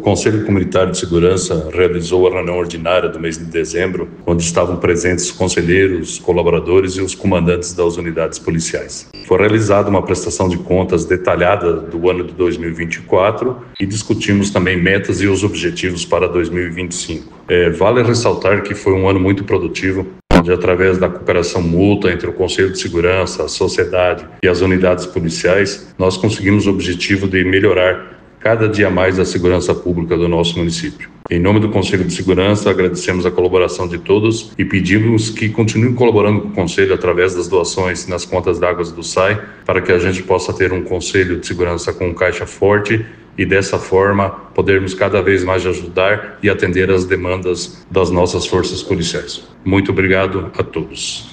Conselho Comunitário de Segurança realizou a reunião ordinária do mês de dezembro, onde estavam presentes os conselheiros, colaboradores e os comandantes das unidades policiais. Foi realizada uma prestação de contas detalhada do ano de 2024 e discutimos também metas e os objetivos para 2025. Vale ressaltar que foi um ano muito produtivo, onde através da cooperação mútua entre o Conselho de Segurança, a sociedade e as unidades policiais, nós conseguimos o objetivo de melhorar cada dia mais a segurança pública do nosso município. Em nome do Conselho de Segurança, agradecemos a colaboração de todos e pedimos que continuem colaborando com o Conselho através das doações nas contas d'águas do SAI, para que a gente possa ter um Conselho de Segurança com caixa forte e dessa forma podermos cada vez mais ajudar e atender às demandas das nossas forças policiais. Muito obrigado a todos.